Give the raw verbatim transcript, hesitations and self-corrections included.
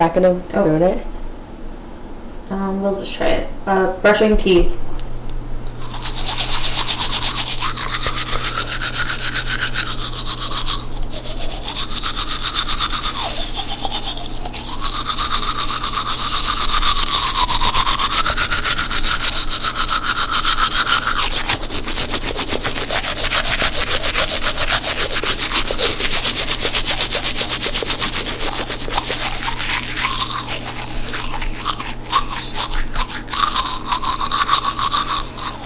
Not gonna Oh. ruin it. Um, we'll just try it. Uh, brushing teeth.